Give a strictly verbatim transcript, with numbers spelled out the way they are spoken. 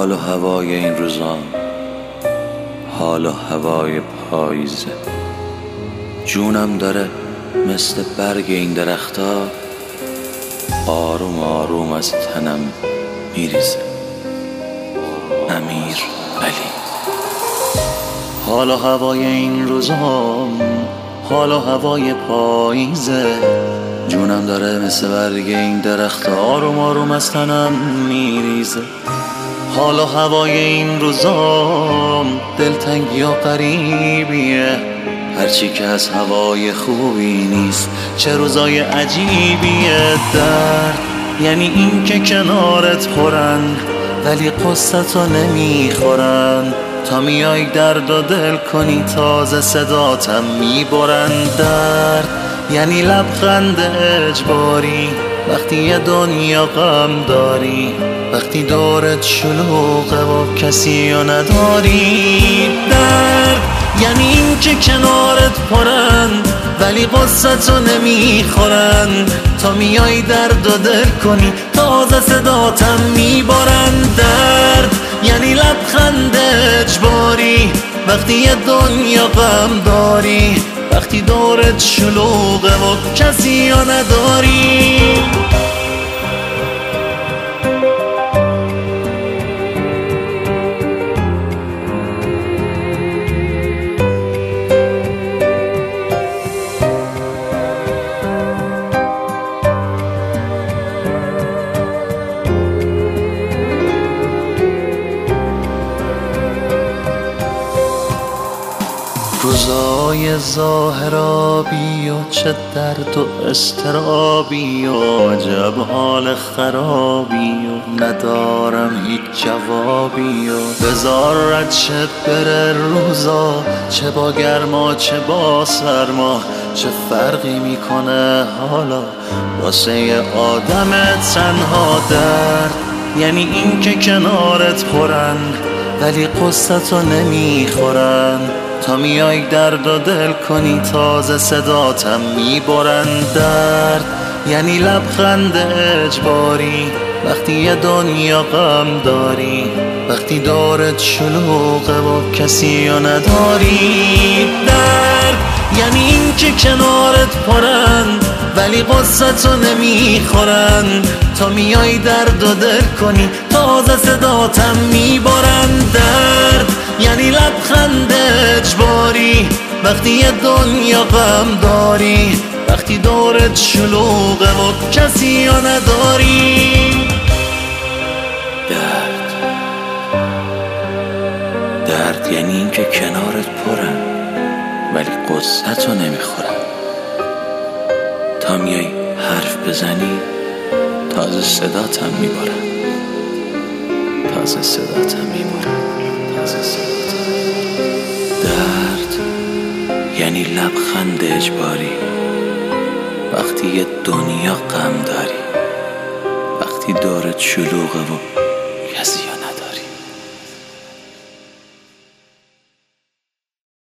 حال و هوای این روزان، حال و هوای پاییزه. جونم داره مثل برگ این درختا آروم آروم از تنم میریزه. امیر علی. حال و هوای این روزان، حال و هوای پاییزه. جونم داره مثل برگ این درخت آروم آروم از تنم میریزه. حال و هوای این روزام دلتنگی و غریبیه، هرچی که از هوای خوبی نیست چه روزای عجیبیه. درد یعنی این که کنارت پرن ولی قصتو نمیخورن، تا میای درد و دل کنی تازه صداتم میبرن. درد یعنی لبخند اجباری وقتی یه دنیا غم داری، وقتی دورت شلوغه و کسی رو نداری. درد یعنی این که کنارت پرن ولی قصتو نمیخورن، تا میای درد و دل کنی تازه صداتم میبرن. درد یعنی لبخند اجباری وقتی یه دنیا غم داری، وقتی دورت شلوغه و کسی رو نداری. روزای ظاهرابی و چه درد و استرابی و عجب حال خرابی و ندارم هیچ جوابی و بذار رد شه بره روزا، چه با گرما چه با سرما، چه فرقی میکنه حالا واسه یه آدم تنها. درد یعنی این که کنارت پرن ولی قصتو نمیخورن، تا میای درد و دل کنی تازه صداتم میبرن. درد یعنی لبخند اجباری وقتی یه دنیا غم داری، وقتی دورت شلوغه و کسی رو نداری. درد یعنی این که کنارت پرن ولی قصتو نمیخورن، تا میای درد و دل کنی تازه صداتم میبرن. درد یعنی لبخند اجباری وقتی یه دنیا غم داری، وقتی دورت شلوغه و کسی رو نداری. درد درد یعنی این که کنارت پرن ولی قصتو نمیخورن، تا میای حرف بزنی تازه صداتم میبرن، تازه صداتم میبرن، تازه صداتم. درد یعنی لبخند اجباری وقتی یه دنیا غم داری، وقتی دورت شلوغه و کسی